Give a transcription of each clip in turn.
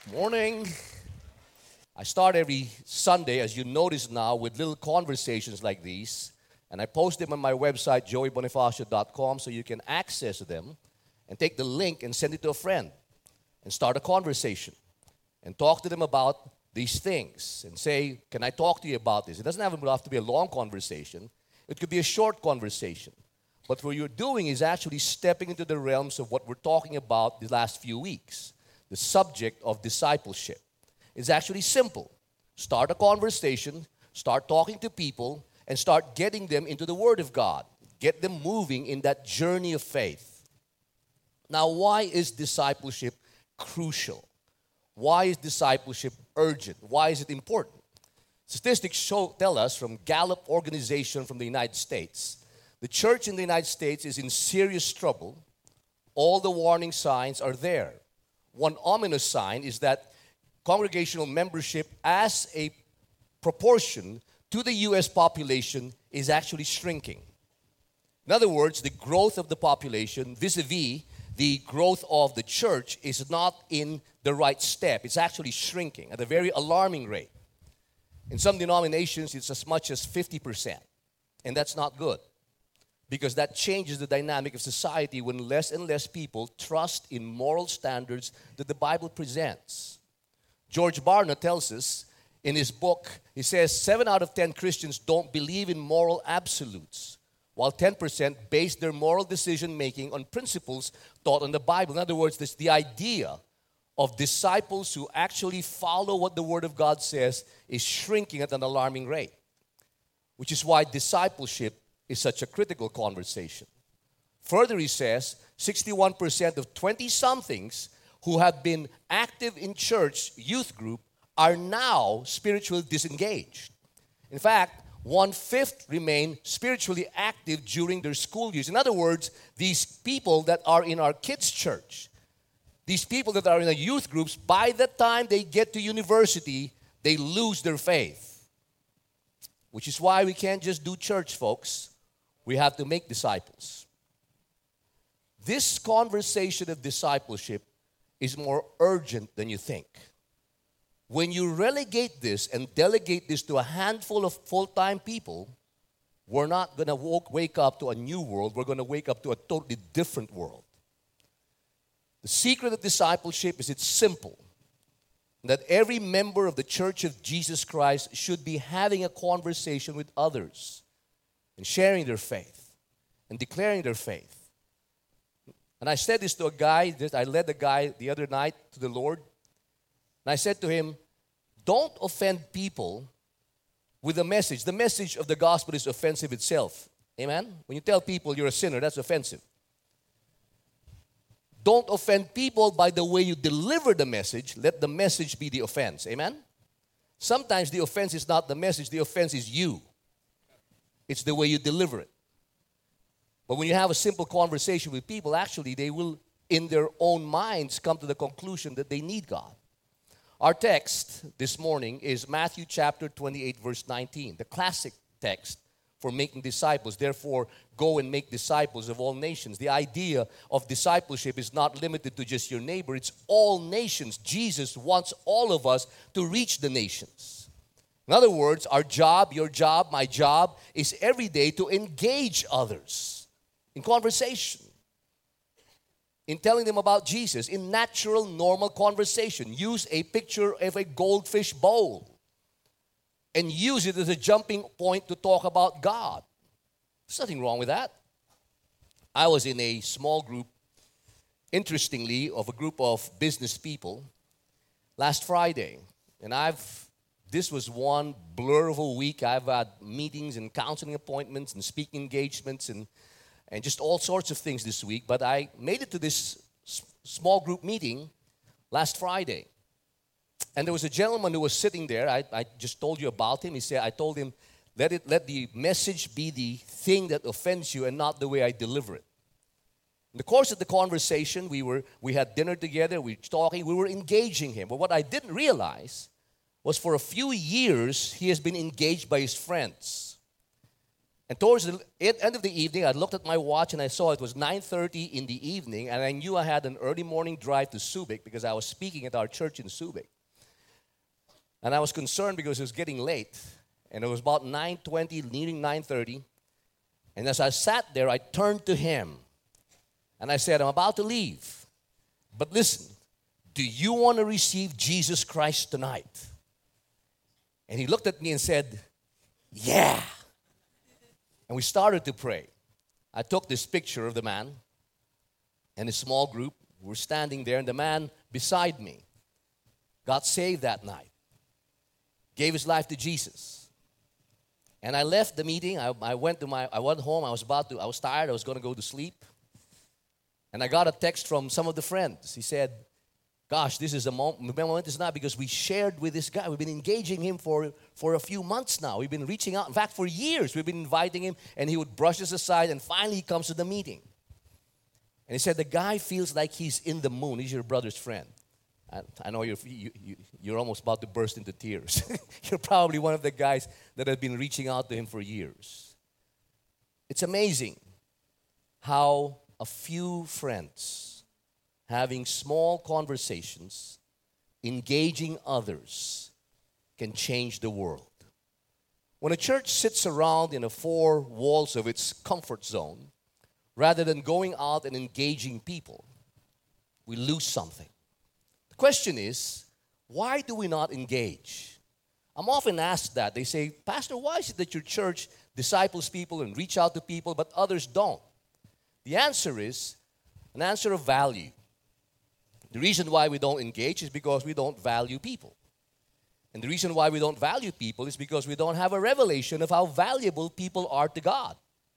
Morning. I start every Sunday, as you notice now, with little conversations like these. And I post them on my website, joeybonifacio.com, so you can access them and take the link and send it to a friend and start a conversation and talk to them about these things and say, can I talk to you about this? It doesn't have to be a long conversation. It could be a short conversation. But what you're doing is actually stepping into the realms of what we're talking about the last few weeks. The subject of discipleship. It's actually simple. Start a conversation, start talking to people, and start getting them into the Word of God. Get them moving in that journey of faith. Now, why is discipleship crucial? Why is discipleship urgent? Why is it important? Statistics tell us from Gallup organization from the United States, the church in the United States is in serious trouble. All the warning signs are there. One ominous sign is that congregational membership as a proportion to the U.S. population is actually shrinking. In other words, the growth of the population vis-a-vis the growth of the church is not in the right step. It's actually shrinking at a very alarming rate. In some denominations, it's as much as 50%. And that's not good, because that changes the dynamic of society when less and less people trust in moral standards that the Bible presents. George Barna tells us in his book, he says 7 out of 10 Christians don't believe in moral absolutes, while 10% base their moral decision making on principles taught in the Bible. In other words, this, the idea of disciples who actually follow what the Word of God says is shrinking at an alarming rate, which is why discipleship is such a critical conversation. Further, he says 61% of 20-somethings who have been active in church youth group are now spiritually disengaged. In fact, 1/5 remain spiritually active during their school years. In other words, these people that are in our kids' church, these people that are in the youth groups, by the time they get to university, they lose their faith. Which is why we can't just do church, folks. We have to make disciples. This conversation of discipleship is more urgent than you think. When you relegate this and delegate this to a handful of full-time people, we're not going to wake up to a new world. We're going to wake up to a totally different world. The secret of discipleship is it's simple. That every member of the Church of Jesus Christ should be having a conversation with others and sharing their faith and declaring their faith. And I said this to a guy, I led a guy the other night to the Lord. And I said to him, don't offend people with a message. The message of the gospel is offensive itself. Amen? When you tell people you're a sinner, that's offensive. Don't offend people by the way you deliver the message. Let the message be the offense. Amen? Sometimes the offense is not the message. The offense is you. It's the way you deliver it. But when you have a simple conversation with people, actually they will, in their own minds, come to the conclusion that they need God. Our text this morning is Matthew chapter 28, verse 19, the classic text for making disciples. Therefore, go and make disciples of all nations. The idea of discipleship is not limited to just your neighbor. It's all nations. Jesus wants all of us to reach the nations. In other words, our job, your job, my job is every day to engage others in conversation, in telling them about Jesus, in natural, normal conversation. Use a picture of a goldfish bowl and use it as a jumping point to talk about God. There's nothing wrong with that. I was in a small group, interestingly, of a group of business people last Friday. And this was one blur of a week. I've had meetings and counseling appointments and speaking engagements and just all sorts of things this week. But I made it to this small group meeting last Friday. And there was a gentleman who was sitting there. I just told you about him. I told him, let the message be the thing that offends you and not the way I deliver it. In the course of the conversation, we had dinner together, we were talking, we were engaging him. But what I didn't realize was for a few years, he has been engaged by his friends. And towards the end of the evening, I looked at my watch and I saw it was 9:30 in the evening, and I knew I had an early morning drive to Subic because I was speaking at our church in Subic. And I was concerned because it was getting late, and it was about 9:20, nearing 9:30. And as I sat there, I turned to him, and I said, I'm about to leave, but listen, do you want to receive Jesus Christ tonight? And he looked at me and said, yeah. And we started to pray. I took this picture of the man and a small group. We were standing there, and the man beside me got saved that night, gave his life to Jesus. And I left the meeting. I went home. I was tired. I was going to go to sleep. And I got a text from some of the friends. He said, gosh, this is a moment is not, because we shared with this guy. We've been engaging him for a few months now. We've been reaching out. In fact, for years, we've been inviting him, and he would brush us aside, and finally he comes to the meeting. And he said, the guy feels like he's in the moon. He's your brother's friend. I know you're almost about to burst into tears. You're probably one of the guys that have been reaching out to him for years. It's amazing how a few friends having small conversations, engaging others, can change the world. When a church sits around in the four walls of its comfort zone, rather than going out and engaging people, we lose something. The question is, why do we not engage? I'm often asked that. They say, Pastor, why is it that your church disciples people and reach out to people, but others don't? The answer is an answer of value. The reason why we don't engage is because we don't value people. And the reason why we don't value people is because we don't have a revelation of how valuable people are to God.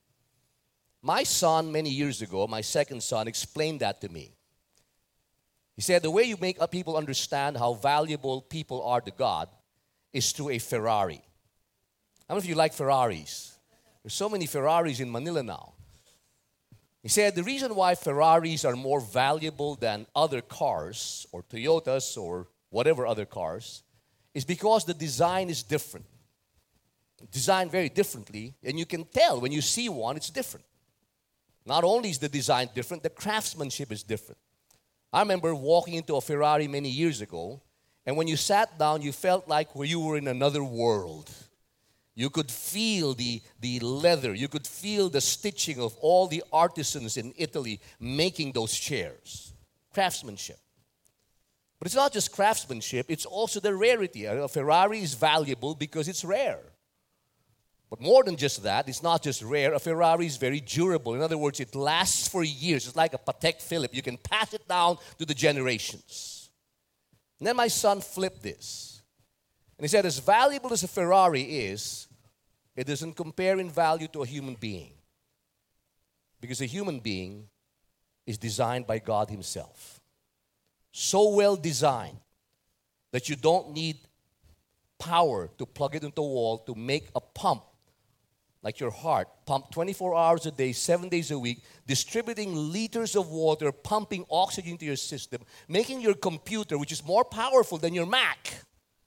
My son, many years ago, my second son, explained that to me. He said, the way you make people understand how valuable people are to God is through a Ferrari. How many of you like Ferraris? There's so many Ferraris in Manila now. He said the reason why Ferraris are more valuable than other cars or Toyotas or whatever other cars is because the design is different. Designed very differently, and you can tell when you see one, it's different. Not only is the design different, the craftsmanship is different. I remember walking into a Ferrari many years ago, and when you sat down, you felt like you were in another world. You could feel the leather. You could feel the stitching of all the artisans in Italy making those chairs. Craftsmanship. But it's not just craftsmanship, it's also the rarity. A Ferrari is valuable because it's rare. But more than just that, it's not just rare. A Ferrari is very durable. In other words, it lasts for years. It's like a Patek Philippe. You can pass it down to the generations. And then my son flipped this. And he said, as valuable as a Ferrari is, it doesn't compare in value to a human being. Because a human being is designed by God Himself. So well designed that you don't need power to plug it into a wall to make a pump, like your heart, pump 24 hours a day, 7 days a week, distributing liters of water, pumping oxygen to your system, making your computer, which is more powerful than your Mac,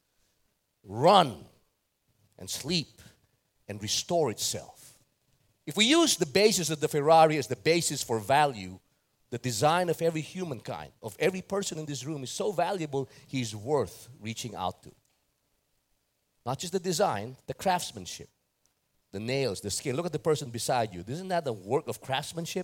run and sleep and restore itself. If we use the basis of the Ferrari as the basis for value, the design of every humankind, of every person in this room is so valuable, he's worth reaching out to. Not just the design, the craftsmanship, the nails, the skin. Look at the person beside you. Isn't that the work of craftsmanship?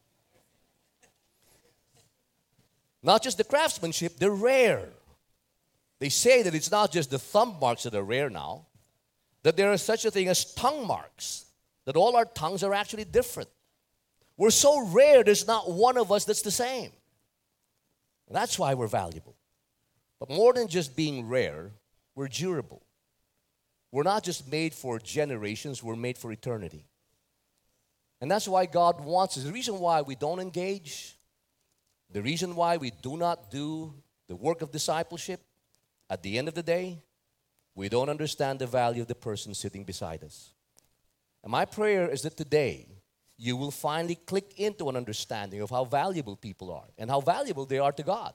Not just the craftsmanship, they're rare. They say that it's not just the thumb marks that are rare now, that there is such a thing as tongue marks, that all our tongues are actually different. We're so rare, there's not one of us that's the same. That's why we're valuable. But more than just being rare, we're durable. We're not just made for generations, we're made for eternity. And that's why God wants us. The reason why we don't engage, the reason why we do not do the work of discipleship, at the end of the day, we don't understand the value of the person sitting beside us. And my prayer is that today, you will finally click into an understanding of how valuable people are and how valuable they are to God.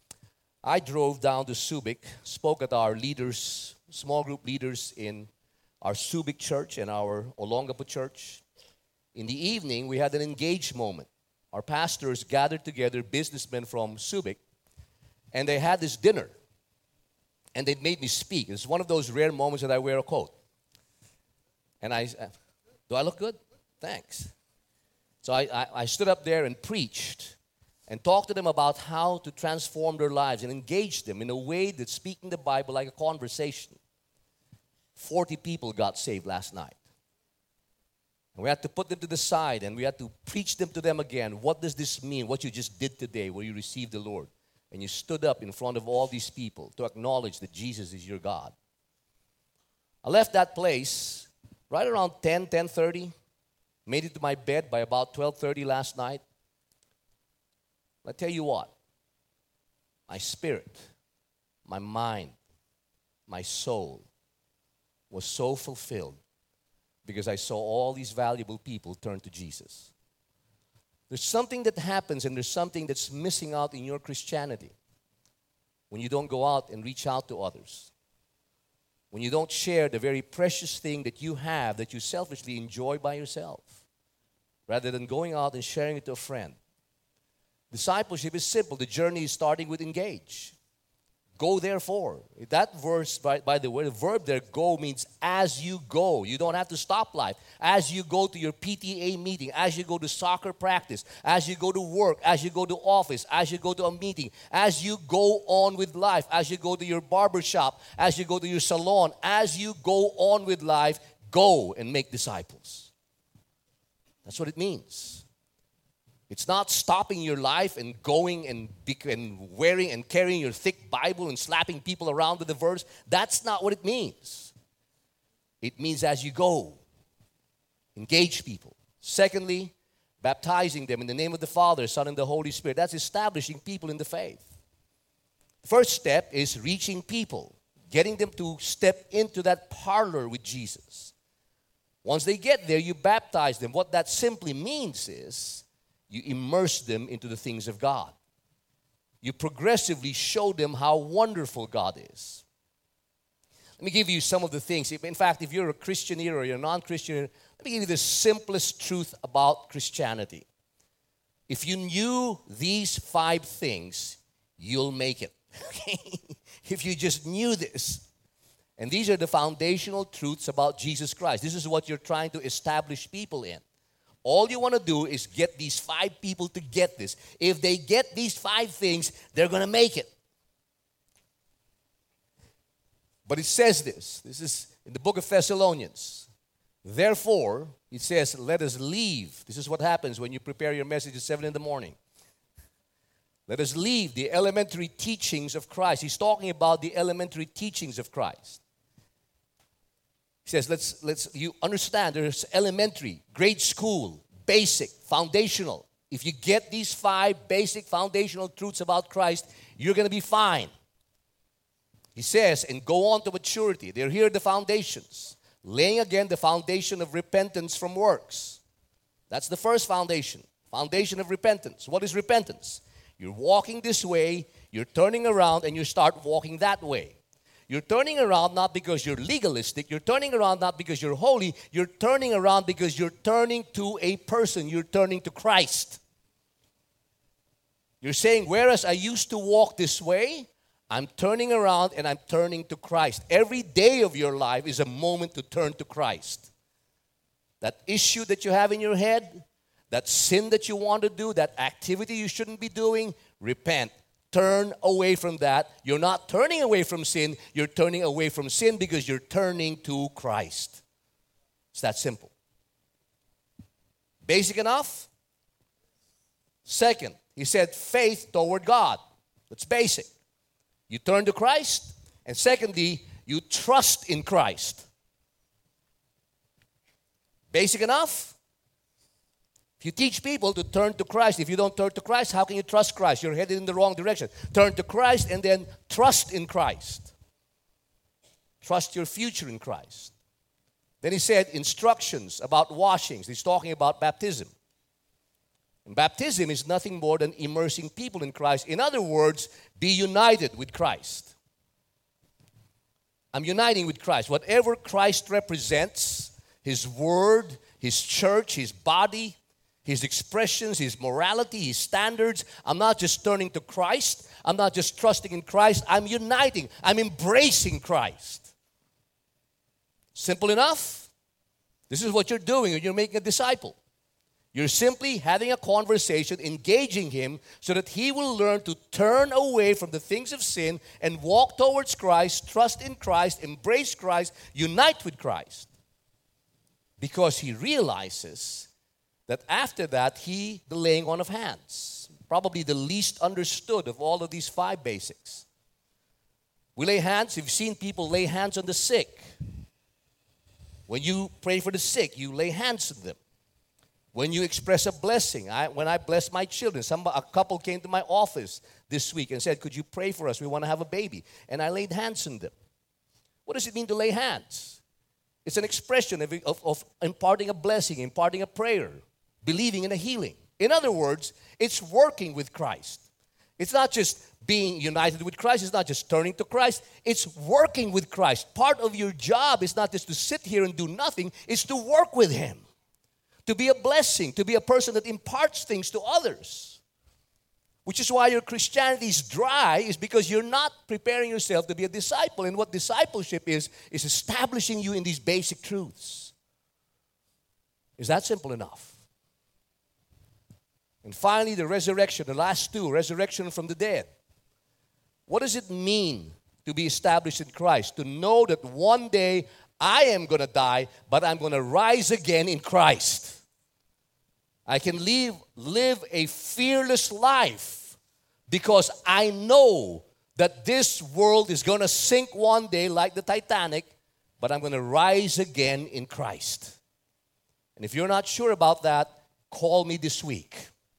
I drove down to Subic, spoke at our leaders, small group leaders in our Subic church and our Olongapo church. In the evening, we had an engaged moment. Our pastors gathered together, businessmen from Subic, and they had this dinner. And they made me speak. It's one of those rare moments that I wear a coat. And do I look good? Thanks. So I stood up there and preached and talked to them about how to transform their lives and engage them in a way that's speaking the Bible like a conversation. 40 people got saved last night. And we had to put them to the side and we had to preach them to them again. What does this mean, what you just did today where you received the Lord? And you stood up in front of all these people to acknowledge that Jesus is your God. I left that place right around 10:30. Made it to my bed by about 12:30 last night. I tell you what, my spirit, my mind, my soul was so fulfilled because I saw all these valuable people turn to Jesus. There's something that happens and there's something that's missing out in your Christianity when you don't go out and reach out to others. When you don't share the very precious thing that you have that you selfishly enjoy by yourself, rather than going out and sharing it to a friend. Discipleship is simple. The journey is starting with engage. Go therefore. That verse, by the way, the verb there, go, means as you go. You don't have to stop life. As you go to your PTA meeting, as you go to soccer practice, as you go to work, as you go to office, as you go to a meeting, as you go on with life, as you go to your barber shop, as you go to your salon, as you go on with life, go and make disciples. That's what it means. It's not stopping your life and going and wearing and carrying your thick Bible and slapping people around with the verse. That's not what it means. It means as you go, engage people. Secondly, baptizing them in the name of the Father, Son, and the Holy Spirit. That's establishing people in the faith. First step is reaching people, getting them to step into that parlor with Jesus. Once they get there, you baptize them. What that simply means is you immerse them into the things of God. You progressively show them how wonderful God is. Let me give you some of the things. In fact, if you're a Christian here or you're a non-Christian here, let me give you the simplest truth about Christianity. If you knew these 5 things, you'll make it. Okay? If you just knew this. And these are the foundational truths about Jesus Christ. This is what you're trying to establish people in. All you want to do is get these 5 people to get this. If they get these 5 things, they're going to make it. But it says this. This is in the book of Thessalonians. Therefore, it says, let us leave. This is what happens when you prepare your message at 7 in the morning. Let us leave the elementary teachings of Christ. He's talking about the elementary teachings of Christ. He says, you understand there's elementary, grade school, basic, foundational. If you get these 5 basic foundational truths about Christ, you're going to be fine. He says, and go on to maturity. They're here the foundations. Laying again the foundation of repentance from works. That's the first foundation. Foundation of repentance. What is repentance? You're walking this way, you're turning around, and you start walking that way. You're turning around not because you're legalistic. You're turning around not because you're holy. You're turning around because you're turning to a person. You're turning to Christ. You're saying, whereas I used to walk this way, I'm turning around and I'm turning to Christ. Every day of your life is a moment to turn to Christ. That issue that you have in your head, that sin that you want to do, that activity you shouldn't be doing, repent. Turn away from that. You're not turning away from sin. You're turning away from sin because you're turning to Christ. It's that simple. Basic enough? Second, he said faith toward God. That's basic. You turn to Christ. And secondly, you trust in Christ. Basic enough? If you teach people to turn to Christ, if you don't turn to Christ, how can you trust Christ? You're headed in the wrong direction. Turn to Christ and then trust in Christ. Trust your future in Christ. Then he said instructions about washings. He's talking about baptism. And baptism is nothing more than immersing people in Christ. In other words, be united with Christ. I'm uniting with Christ. Whatever Christ represents, His Word, His church, His body, His expressions, His morality, His standards, I'm not just turning to Christ. I'm not just trusting in Christ. I'm uniting. I'm embracing Christ. Simple enough? This is what you're doing when you're making a disciple. You're simply having a conversation, engaging him so that he will learn to turn away from the things of sin and walk towards Christ, trust in Christ, embrace Christ, unite with Christ. Because he realizes that after that, the laying on of hands, probably the least understood of all of these 5 basics. We lay hands. You've seen people lay hands on the sick. When you pray for the sick, you lay hands on them. When you express a blessing, when I bless my children, a couple came to my office this week and said, could you pray for us? We want to have a baby. And I laid hands on them. What does it mean to lay hands? It's an expression of imparting a blessing, imparting a prayer, believing in a healing. In other words, it's working with Christ. It's not just being united with Christ. It's not just turning to Christ. It's working with Christ. Part of your job is not just to sit here and do nothing. It's to work with Him. To be a blessing. To be a person that imparts things to others. Which is why your Christianity is dry, is because you're not preparing yourself to be a disciple. And what discipleship is establishing you in these basic truths. Is that simple enough? And finally, the resurrection, the last 2, resurrection from the dead. What does it mean to be established in Christ? To know that one day I am going to die, but I'm going to rise again in Christ. I can live a fearless life because I know that this world is going to sink one day like the Titanic, but I'm going to rise again in Christ. And if you're not sure about that, call me this week.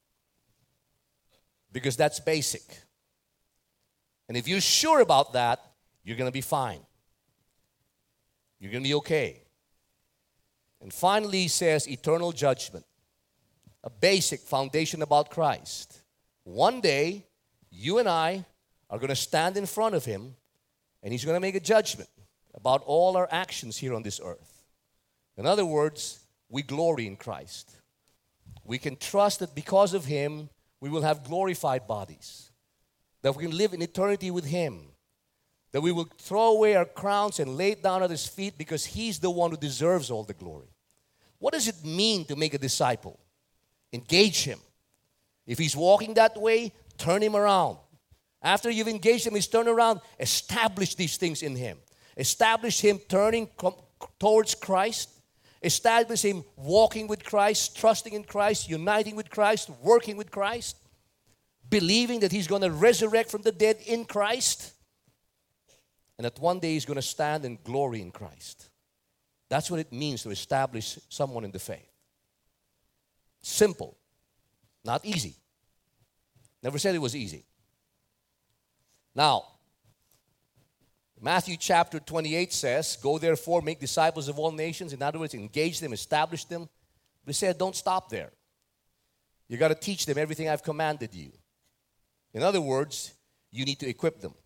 Because that's basic. And if you're sure about that, you're going to be fine. You're going to be okay. And finally, he says eternal judgment. A basic foundation about Christ. One day, you and I are going to stand in front of Him, and He's going to make a judgment about all our actions here on this earth. In other words, we glory in Christ. We can trust that because of Him, we will have glorified bodies. That we can live in eternity with Him. That we will throw away our crowns and lay it down at His feet because He's the one who deserves all the glory. What does it mean to make a disciple? Engage him. If he's walking that way, turn him around. After you've engaged him, he's turned around, establish these things in him. Establish him turning towards Christ. Establish him walking with Christ, trusting in Christ, uniting with Christ, working with Christ, believing that he's going to resurrect from the dead in Christ, and that one day he's going to stand and glory in Christ. That's what it means to establish someone in the faith. Simple, not easy. Never said it was easy. Now, Matthew chapter 28 says, go therefore, make disciples of all nations. In other words, engage them, establish them. But he said, don't stop there. You got to teach them everything I've commanded you. In other words, you need to equip them.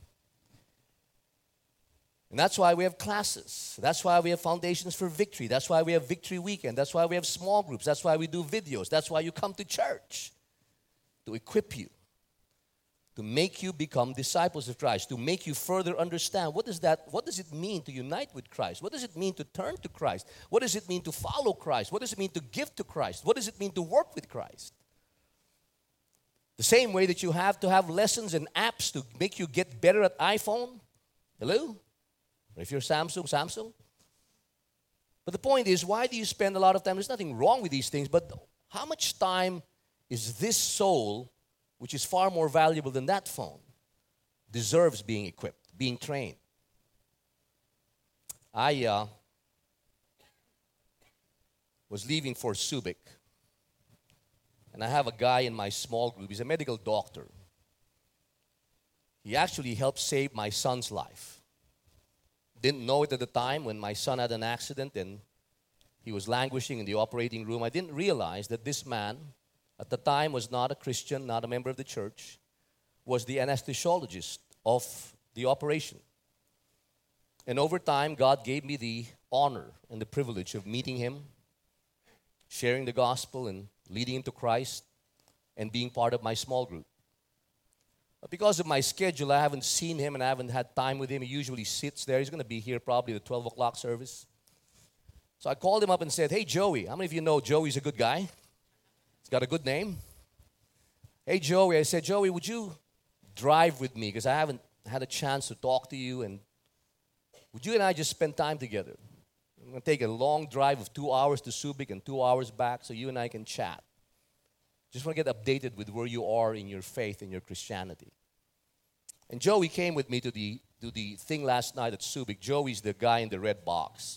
And that's why we have classes. That's why we have Foundations for Victory. That's why we have Victory Weekend. That's why we have small groups. That's why we do videos. That's why you come to church. To equip you. To make you become disciples of Christ. To make you further understand what does it mean to unite with Christ? What does it mean to turn to Christ? What does it mean to follow Christ? What does it mean to give to Christ? What does it mean to work with Christ? The same way that you have to have lessons and apps to make you get better at iPhone. Hello? Or if you're Samsung. But the point is, why do you spend a lot of time? There's nothing wrong with these things, but how much time is this soul, which is far more valuable than that phone, deserves being equipped, being trained? I was leaving for Subic, and I have a guy in my small group. He's a medical doctor. He actually helped save my son's life. Didn't know it at the time when my son had an accident and he was languishing in the operating room. I didn't realize that this man, at the time, was not a Christian, not a member of the church, was the anesthesiologist of the operation. And over time, God gave me the honor and the privilege of meeting him, sharing the gospel, and leading him to Christ, and being part of my small group. But because of my schedule, I haven't seen him and I haven't had time with him. He usually sits there. He's going to be here probably at the 12 o'clock service. So I called him up and said, "Hey, Joey." How many of you know Joey's a good guy? He's got a good name. "Hey, Joey," I said, "Joey, would you drive with me? Because I haven't had a chance to talk to you. And would you and I just spend time together? I'm going to take a long drive of 2 hours to Subic and 2 hours back so you and I can chat. Just want to get updated with where you are in your faith and your Christianity." And Joey came with me to the thing last night at Subic. Joey's the guy in the red box.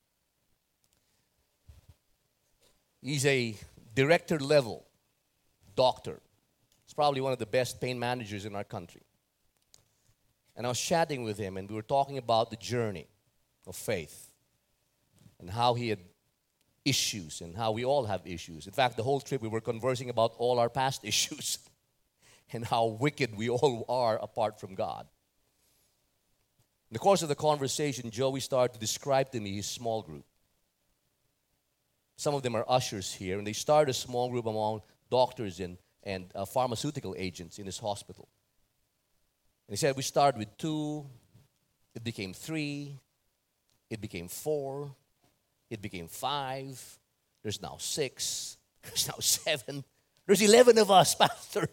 He's a director level doctor. He's probably one of the best pain managers in our country. And I was chatting with him, and we were talking about the journey of faith and how he had issues and how we all have issues. In fact, the whole trip we were conversing about all our past issues and how wicked we all are apart from God. In the course of the conversation, Joey started to describe to me his small group. Some of them are ushers here, and they started a small group among doctors and pharmaceutical agents in his hospital. And he said, we started with 2, it became 3, it became 4, it became 5, there's now 6, there's now 7, there's 11 of us, Pastor.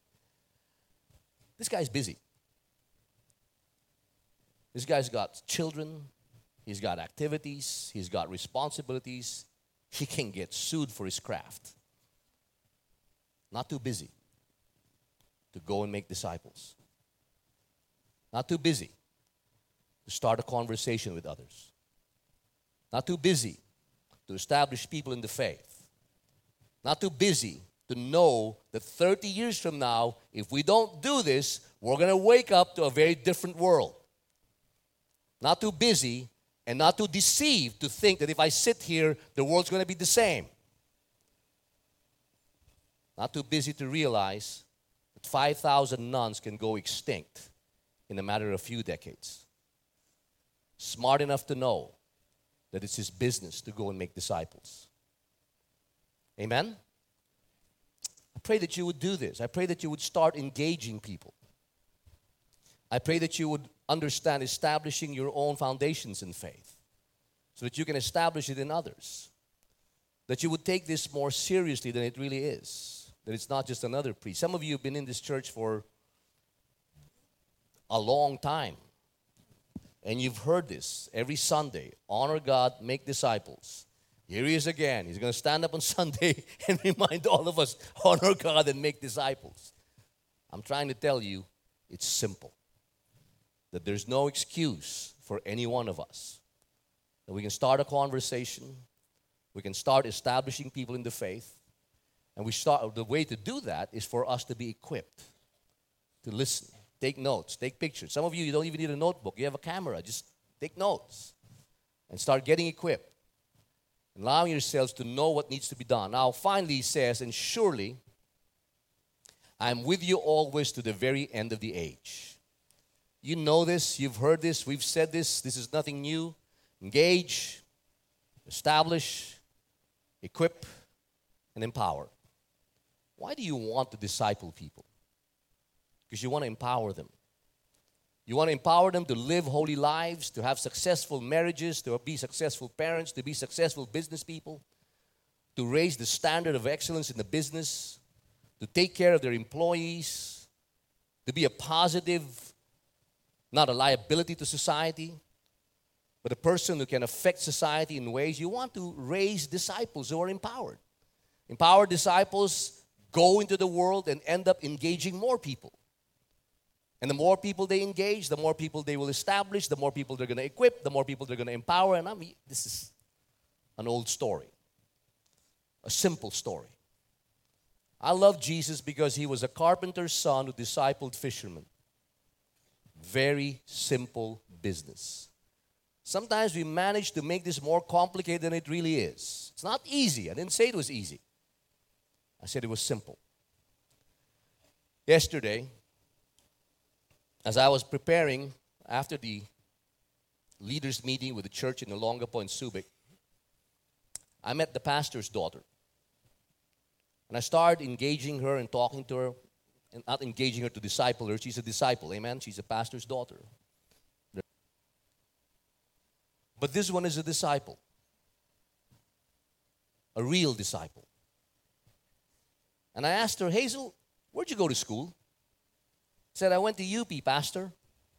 This guy's busy. This guy's got children, he's got activities, he's got responsibilities. He can get sued for his craft. Not too busy to go and make disciples. Not too busy to start a conversation with others. Not too busy to establish people in the faith. Not too busy to know that 30 years from now, if we don't do this, we're going to wake up to a very different world. Not too busy and not too deceived to think that if I sit here, the world's going to be the same. Not too busy to realize that 5,000 nuns can go extinct in a matter of a few decades. Smart enough to know that it's his business to go and make disciples. Amen? I pray that you would do this. I pray that you would start engaging people. I pray that you would understand establishing your own foundations in faith so that you can establish it in others. That you would take this more seriously than it really is. That it's not just another preach. Some of you have been in this church for a long time. And you've heard this every Sunday. Honor God, make disciples. Here he is again. He's going to stand up on Sunday and remind all of us, honor God and make disciples. I'm trying to tell you, it's simple. That there's no excuse for any one of us. That we can start a conversation. We can start establishing people in the faith. And the way to do that is for us to be equipped. To listen, take notes, take pictures. Some of you don't even need a notebook. You have a camera. Just take notes. And start getting equipped. Allowing yourselves to know what needs to be done. Now, finally, he says, and surely I am with you always to the very end of the age. You know this, you've heard this, we've said this is nothing new. Engage, establish, equip, and empower. Why do you want to disciple people? Because you want to empower them. You want to empower them to live holy lives, to have successful marriages, to be successful parents, to be successful business people, to raise the standard of excellence in the business, to take care of their employees, to be a positive, not a liability to society, but a person who can affect society in ways. You want to raise disciples who are empowered. Empowered disciples go into the world and end up engaging more people. And the more people they engage, the more people they will establish, the more people they're going to equip, the more people they're going to empower. And this is an old story, a simple story. I love Jesus because he was a carpenter's son who discipled fishermen. Very simple business. Sometimes we manage to make this more complicated than it really is. It's not easy. I didn't say it was easy. I said it was simple. Yesterday, as I was preparing after the leaders meeting with the church in Olongapo and Subic, I met the pastor's daughter. And I started engaging her and talking to her, and not engaging her to disciple her. She's a disciple, amen? She's a pastor's daughter. But this one is a disciple. A real disciple. And I asked her, Hazel, where'd you go to school? She said, I went to UP, Pastor.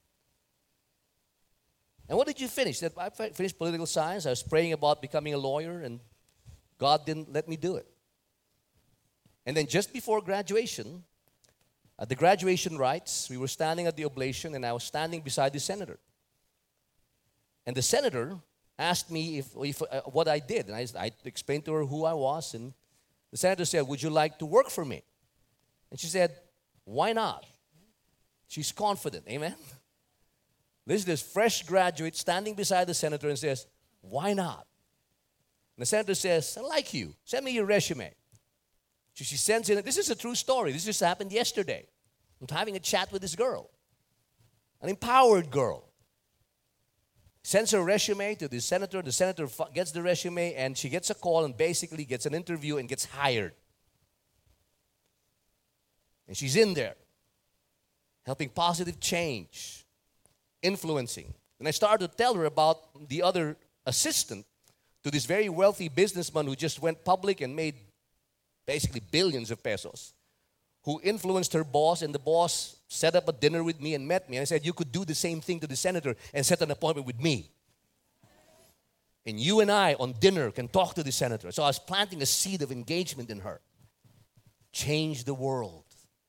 And what did you finish? She said, I finished political science. I was praying about becoming a lawyer, and God didn't let me do it. And then just before graduation, at the graduation rites, we were standing at the oblation, and I was standing beside the senator. And the senator asked me what I did. And I explained to her who I was. And the senator said, would you like to work for me? And she said, why not? She's confident, amen? This is this fresh graduate standing beside the senator and says, why not? And the senator says, I like you. Send me your resume. So she sends in, this is a true story. This just happened yesterday. I'm having a chat with this girl, an empowered girl. Sends her resume to the senator gets the resume, and she gets a call and basically gets an interview and gets hired. And she's in there, helping positive change, influencing. And I started to tell her about the other assistant to this very wealthy businessman who just went public and made basically billions of pesos, who influenced her boss, and the boss set up a dinner with me and met me. And I said, you could do the same thing to the senator and set an appointment with me. And you and I on dinner can talk to the senator. So I was planting a seed of engagement in her. Change the world.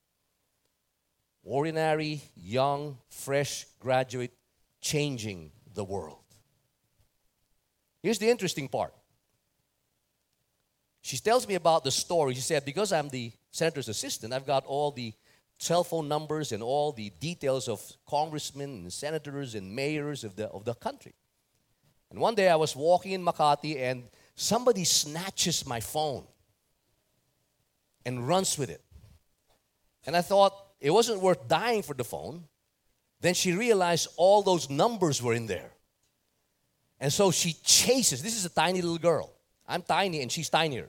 Ordinary, young, fresh graduate changing the world. Here's the interesting part. She tells me about the story. She said, because I'm the senator's assistant, I've got all the cell phone numbers and all the details of congressmen and senators and mayors of the country. And one day I was walking in Makati and somebody snatches my phone and runs with it. And I thought it wasn't worth dying for the phone. Then she realized all those numbers were in there. And so she chases. This is a tiny little girl. I'm tiny and she's tinier.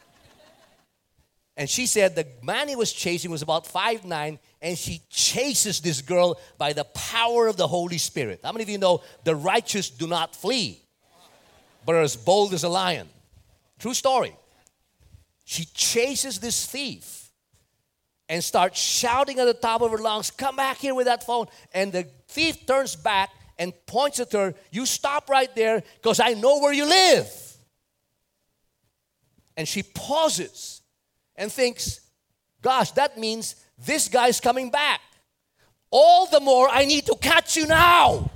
And she said the man he was chasing was about 5'9", and she chases this girl by the power of the Holy Spirit. How many of you know the righteous do not flee, but are as bold as a lion? True story. She chases this thief and starts shouting at the top of her lungs, come back here with that phone. And the thief turns back and points at her, you stop right there because I know where you live. And she pauses and thinks, gosh, that means this guy's coming back. All the more I need to catch you now.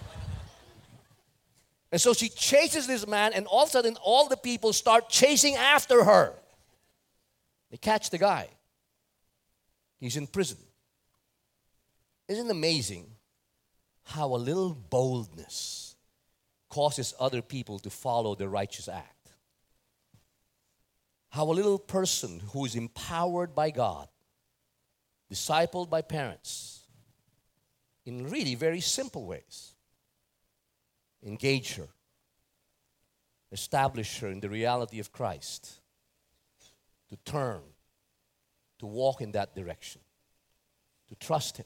And so she chases this man, and all of a sudden all the people start chasing after her. They catch the guy. He's in prison. Isn't it amazing how a little boldness causes other people to follow the righteous act? How a little person who is empowered by God, discipled by parents, in really very simple ways, engage her, establish her in the reality of Christ, to turn, to walk in that direction, to trust Him,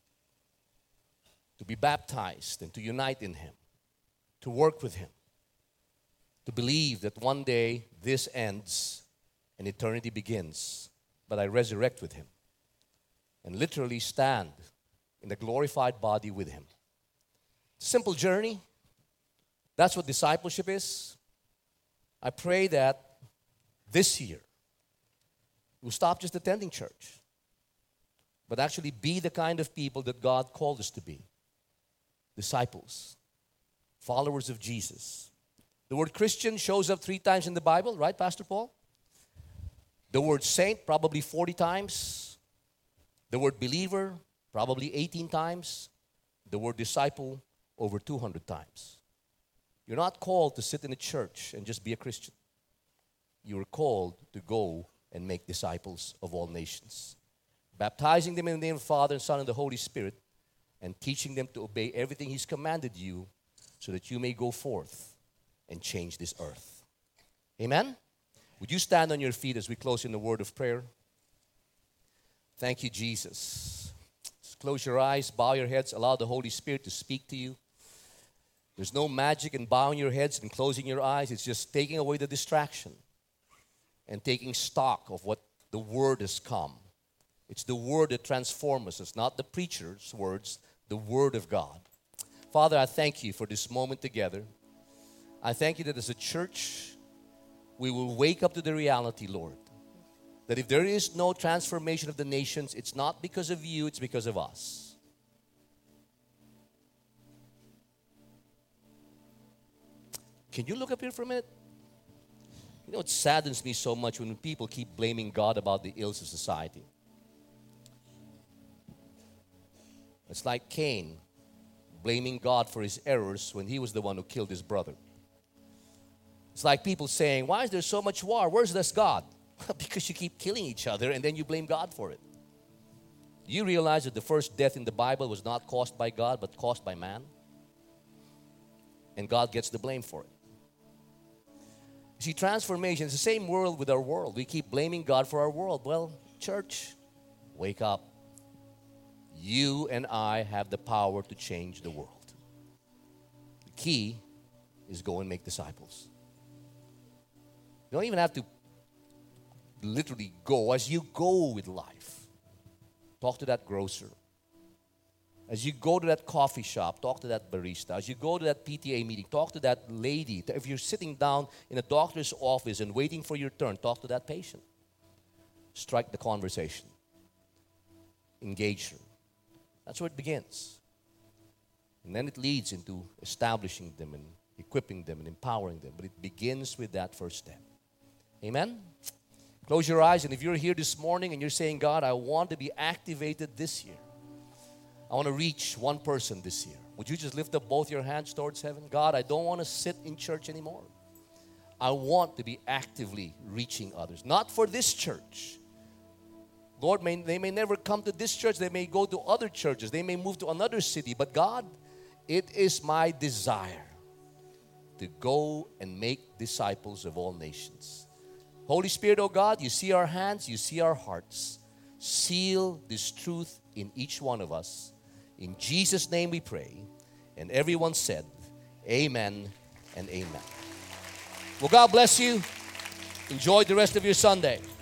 to be baptized and to unite in Him, to work with Him, to believe that one day this ends and eternity begins, but I resurrect with Him and literally stand in the glorified body with Him. Simple journey. That's what discipleship is. I pray that this year we'll stop just attending church, but actually be the kind of people that God called us to be. Disciples, followers of Jesus. The word Christian shows up 3 times in the Bible, right, Pastor Paul? The word saint, probably 40 times. The word believer, probably 18 times. The word disciple, over 200 times. You're not called to sit in a church and just be a Christian. You are called to go and make disciples of all nations, baptizing them in the name of the Father and Son and the Holy Spirit, and teaching them to obey everything He's commanded you, so that you may go forth and change this earth. Amen? Would you stand on your feet as we close in the word of prayer? Thank you, Jesus. Just close your eyes, bow your heads, allow the Holy Spirit to speak to you. There's no magic in bowing your heads and closing your eyes. It's just taking away the distraction and taking stock of what the Word has come. It's the Word that transforms us. It's not the preacher's words, the Word of God. Father, I thank you for this moment together. I thank you that as a church, we will wake up to the reality, Lord, that if there is no transformation of the nations, it's not because of you, it's because of us. Can you look up here for a minute? You know, it saddens me so much when people keep blaming God about the ills of society. It's like Cain blaming God for his errors when he was the one who killed his brother. It's like people saying, why is there so much war? Where's this God? Because you keep killing each other and then you blame God for it. You realize that the first death in the Bible was not caused by God but caused by man? And God gets the blame for it. See, transformation is the same world with our world. We keep blaming God for our world. Well, church, wake up. You and I have the power to change the world. The key is go and make disciples. You don't even have to literally go. As you go with life, talk to that grocer. As you go to that coffee shop, talk to that barista. As you go to that PTA meeting, talk to that lady. If you're sitting down in a doctor's office and waiting for your turn, talk to that patient. Strike the conversation. Engage her. That's where it begins. And then it leads into establishing them and equipping them and empowering them. But it begins with that first step. Amen? Close your eyes, and if you're here this morning and you're saying, God, I want to be activated this year. I want to reach one person this year. Would you just lift up both your hands towards heaven? God, I don't want to sit in church anymore. I want to be actively reaching others. Not for this church. Lord, they may never come to this church. They may go to other churches. They may move to another city. But God, it is my desire to go and make disciples of all nations. Holy Spirit, oh God, you see our hands, you see our hearts. Seal this truth in each one of us. In Jesus' name we pray. And everyone said, amen and amen. Well, God bless you. Enjoy the rest of your Sunday.